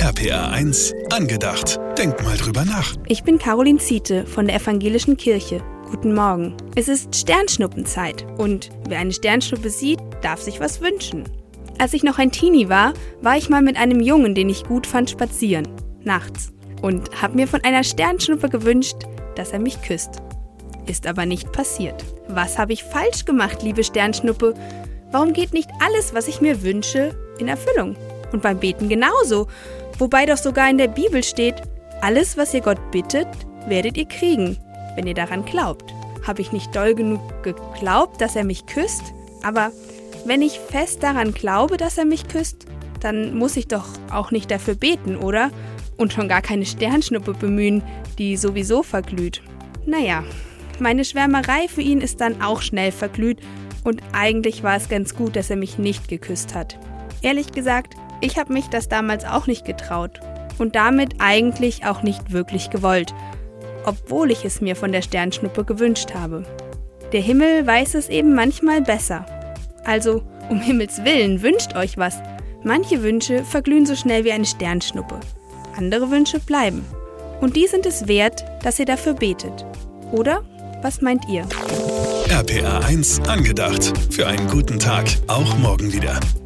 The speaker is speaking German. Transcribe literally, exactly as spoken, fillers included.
R P R eins angedacht. Denk mal drüber nach. Ich bin Caroline Ziete von der Evangelischen Kirche. Guten Morgen. Es ist Sternschnuppenzeit und wer eine Sternschnuppe sieht, darf sich was wünschen. Als ich noch ein Teenie war, war ich mal mit einem Jungen, den ich gut fand, spazieren. Nachts. Und habe mir von einer Sternschnuppe gewünscht, dass er mich küsst. Ist aber nicht passiert. Was habe ich falsch gemacht, liebe Sternschnuppe? Warum geht nicht alles, was ich mir wünsche, in Erfüllung? Und beim Beten genauso. Wobei doch sogar in der Bibel steht, alles, was ihr Gott bittet, werdet ihr kriegen, wenn ihr daran glaubt. Habe ich nicht doll genug geglaubt, dass er mich küsst? Aber wenn ich fest daran glaube, dass er mich küsst, dann muss ich doch auch nicht dafür beten, oder? Und schon gar keine Sternschnuppe bemühen, die sowieso verglüht. Naja, meine Schwärmerei für ihn ist dann auch schnell verglüht und eigentlich war es ganz gut, dass er mich nicht geküsst hat. Ehrlich gesagt, ich habe mich das damals auch nicht getraut und damit eigentlich auch nicht wirklich gewollt, obwohl ich es mir von der Sternschnuppe gewünscht habe. Der Himmel weiß es eben manchmal besser. Also, um Himmels Willen, wünscht euch was. Manche Wünsche verglühen so schnell wie eine Sternschnuppe. Andere Wünsche bleiben. Und die sind es wert, dass ihr dafür betet. Oder? Was meint ihr? R P R eins angedacht. Für einen guten Tag. Auch morgen wieder.